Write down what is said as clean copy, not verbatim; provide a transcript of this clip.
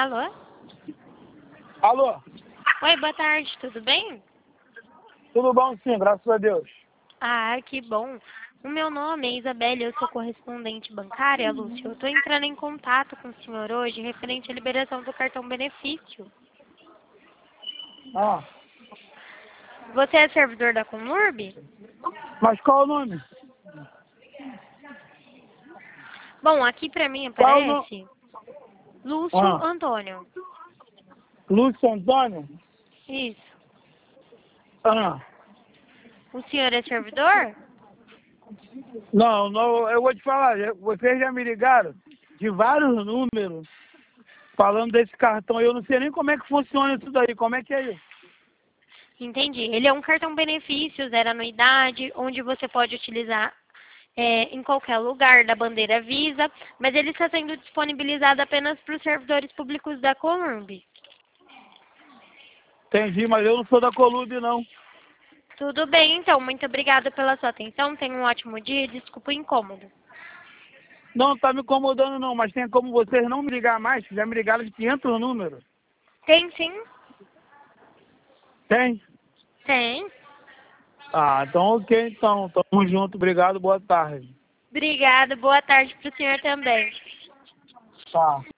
Alô? Alô? Oi, boa tarde, tudo bem? Tudo bom, sim, graças a Deus. Ah, que bom. O meu nome é Isabelle, eu sou correspondente bancária, Lúcio. Eu estou entrando em contato com o senhor hoje referente à liberação do cartão benefício. Ah, Você é servidor da Conurb? mas qual é o nome? Bom, aqui pra mim Qual é o nome? aparece Lúcio Ah, Antônio. Lúcio Antônio? Isso. Ah, O senhor é servidor? não, eu vou te falar, vocês já me ligaram de vários números falando desse cartão. Eu não sei nem como é que funciona isso daí, como é que é isso? Entendi. Ele é um cartão benefício, zero anuidade, onde você pode utilizar em qualquer lugar da bandeira Visa, mas ele está sendo disponibilizado apenas para os servidores públicos da Conurb. Entendi, mas eu não sou da Colube, não. Tudo bem, então. Muito obrigada pela sua atenção. Tenha um ótimo dia. Desculpa o incômodo. Não, tá me incomodando não, mas tem como vocês não me ligar mais, já me ligaram de 500 números. Tem sim? Tem? Tem. Ah, então ok, então. Tamo junto, obrigado, boa tarde. Obrigada. Boa tarde para o senhor também. Tá.